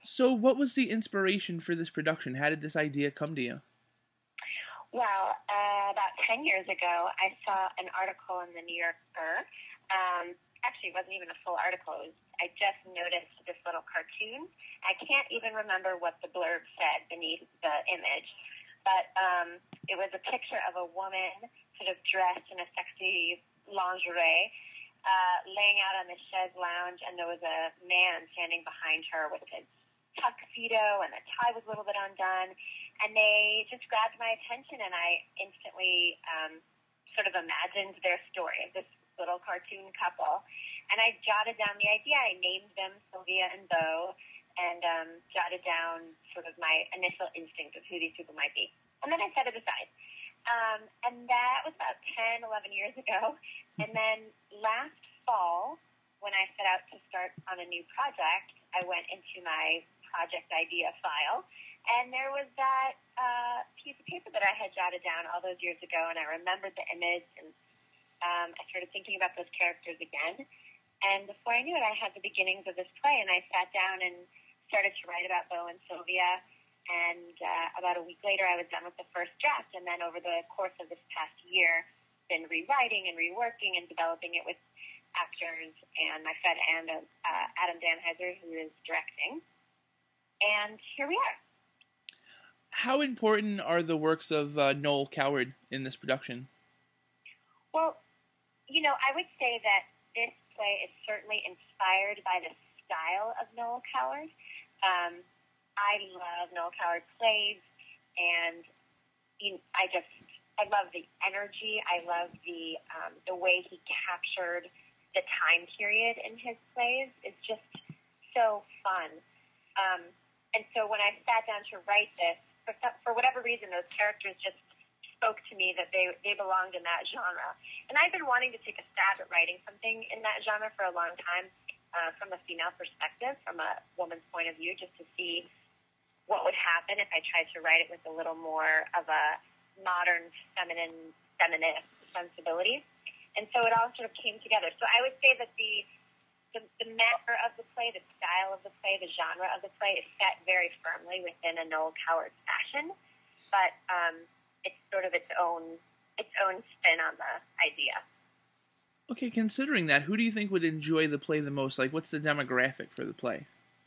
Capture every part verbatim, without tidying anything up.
So, what was the inspiration for this production? How did this idea come to you? Well, uh, about ten years ago, I saw an article in the New Yorker. Um, actually, it wasn't even a full article. It was, I just noticed this little cartoon. I can't even remember what the blurb said beneath the image, but um, it was a picture of a woman sort of dressed in a sexy lingerie, uh, laying out on the chaise lounge, and there was a man standing behind her with his tuxedo, and the tie was a little bit undone, and they just grabbed my attention, and I instantly um, sort of imagined their story of this little cartoon couple, and I jotted down the idea. I named them Sylvia and Beau, and um, jotted down sort of my initial instinct of who these people might be, and then I set it aside. Um, and that was about ten, eleven years ago, and then last fall, when I set out to start on a new project, I went into my project idea file, and there was that uh, piece of paper that I had jotted down all those years ago, and I remembered the image, and um, I started thinking about those characters again, and before I knew it, I had the beginnings of this play, and I sat down and started to write about Beau and Sylvia, and uh, about a week later, I was done with the first draft, and then over the course of this past year, been rewriting and reworking and developing it with actors and my friend and uh, Adam Danheiser, who is directing. And here we are. How important are the works of uh, Noel Coward in this production? Well, you know, I would say that this play is certainly inspired by the style of Noel Coward. Um, I love Noel Coward plays, and you know, I just, I love the energy. I love the um, the way he captured the time period in his plays. It's just so fun. Um, And so when I sat down to write this, for, for whatever reason, those characters just spoke to me that they they belonged in that genre. And I've been wanting to take a stab at writing something in that genre for a long time, uh, from a female perspective, from a woman's point of view, just to see what would happen if I tried to write it with a little more of a modern, feminine, feminist sensibility. And so it all sort of came together. So I would say that the The, the matter of the play, the style of the play, the genre of the play is set very firmly within a Noel Coward fashion, but um, it's sort of its own its own spin on the idea. Okay, considering that, who do you think would enjoy the play the most? Like, what's the demographic for the play?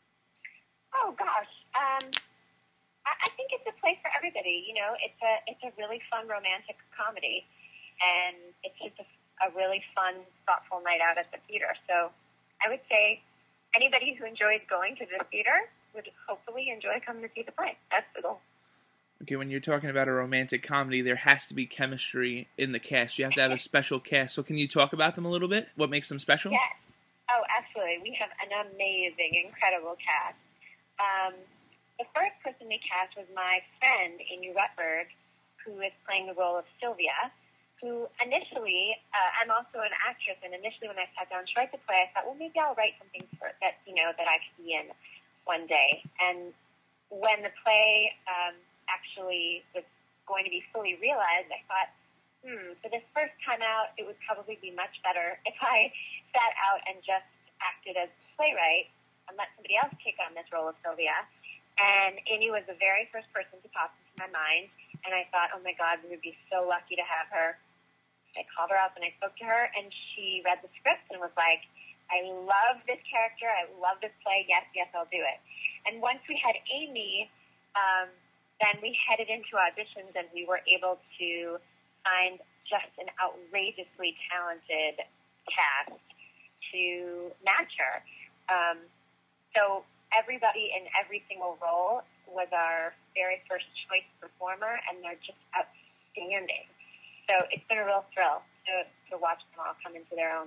Oh gosh, um, I, I think it's a play for everybody. You know, it's a it's a really fun romantic comedy, and it's just a, a really fun, thoughtful night out at the theater. So I would say anybody who enjoys going to the theater would hopefully enjoy coming to see the play. That's the goal. Okay, when you're talking about a romantic comedy, there has to be chemistry in the cast. You have to have a special cast. So can you talk about them a little bit? What makes them special? Yes. Oh, absolutely. We have an amazing, incredible cast. Um, the first person we cast was my friend, Amy Rutberg, who is playing the role of Sylvia, who initially, uh, I'm also an actress, and initially when I sat down to write the play, I thought, well, maybe I'll write something for that, you know, that I could be in one day. And when the play um, actually was going to be fully realized, I thought, hmm, for this first time out, it would probably be much better if I sat out and just acted as playwright and let somebody else take on this role of Sylvia. And Amy was the very first person to pop into my mind, and I thought, oh my God, we would be so lucky to have her. I called her up and I spoke to her, and she read the script and was like, I love this character. I love this play. Yes, yes, I'll do it. And once we had Amy, um, then we headed into auditions, and we were able to find just an outrageously talented cast to match her. Um, so everybody in every single role was our very first choice performer, and they're just outstanding. So it's been a real thrill to, to watch them all come into their own.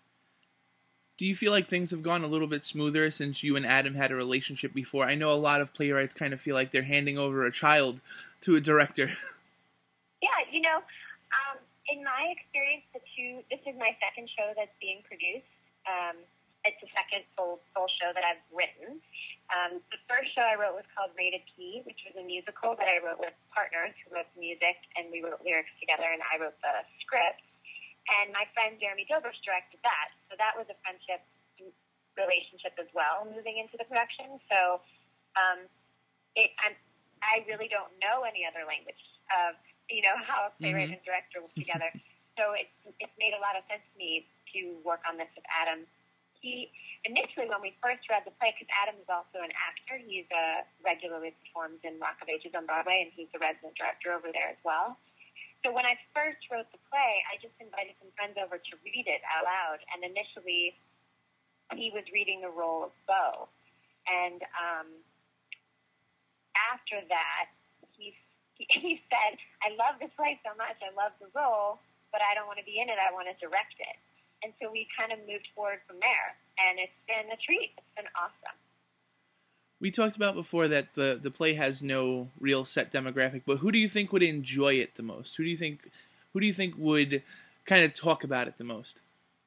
Do you feel like things have gone a little bit smoother since you and Adam had a relationship before? I know a lot of playwrights kind of feel like they're handing over a child to a director. Yeah, you know, um, in my experience, the two, this is my second show that's being produced. Um, it's the second full, full show that I've written. Um, the first show I wrote was called Rated P, which was a musical that I wrote with partners who wrote the music, and we wrote lyrics together, and I wrote the script. And my friend Jeremy Dilbers directed that. So that was a friendship relationship as well, moving into the production. So Um, it, I'm, I really don't know any other language of, you know, how a playwright Mm-hmm. and director work together. So it's, it's made a lot of sense to me to work on this with Adam. He, initially when we first read the play, because Adam is also an actor, he's uh, regularly performs in Rock of Ages on Broadway, and he's the resident director over there as well. So when I first wrote the play, I just invited some friends over to read it out loud, and initially he was reading the role of Beau. And um, after that, he, he said, I love this play so much, I love the role, but I don't want to be in it, I want to direct it. And so we kind of moved forward from there, and it's been a treat. It's been awesome. We talked about before that the, the play has no real set demographic, but who do you think would enjoy it the most? Who do you think who do you think would kind of talk about it the most?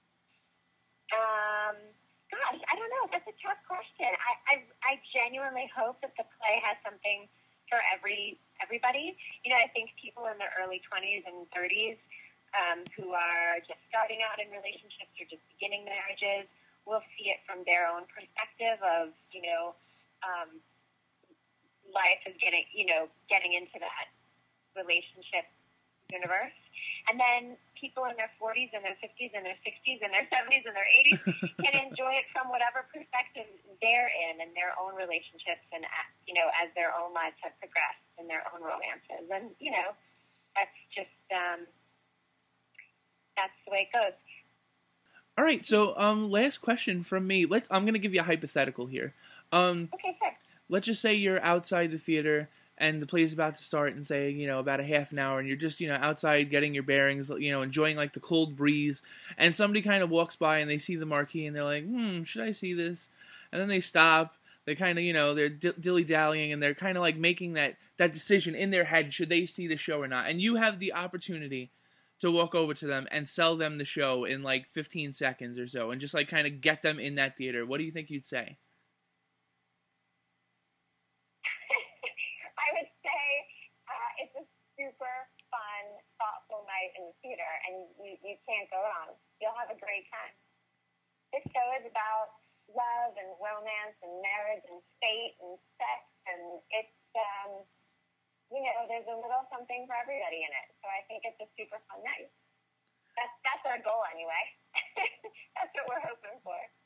Um, gosh, I don't know. That's a tough question. I, I, I genuinely hope that the play has something for every everybody. You know, I think people in their early twenties and thirties um, who are just starting out in relationships or just beginning marriages will see it from their own perspective of, you know, um, life is getting, you know, getting into that relationship universe. And then people in their forties and their fifties and their sixties and their seventies and their eighties can enjoy it from whatever perspective they're in and their own relationships and, you know, as their own lives have progressed and their own romances. And, you know, that's just, um, that's the way it goes. All right, so um, last question from me. Let's. I'm gonna give you a hypothetical here. Um, Okay, sure. let's just say you're outside the theater and the play is about to start and say, you know, about a half an hour, and you're just, you know, outside getting your bearings, you know, enjoying like the cold breeze, and somebody kind of walks by and they see the marquee and they're like, hmm, should I see this? And then they stop. They kind of, you know, they're d- dilly-dallying and they're kind of like making that, that decision in their head, should they see the show or not? And you have the opportunity to walk over to them and sell them the show in like fifteen seconds or so and just like kind of get them in that theater. What do you think you'd say? I would say uh, it's a super fun, thoughtful night in the theater, and you, you can't go wrong. You'll have a great time. This show is about love and romance and marriage and fate and sex, and it's, um, you know, there's a little something for everybody in it. So I think it's a super fun night. That's, that's our goal anyway. That's what we're hoping for.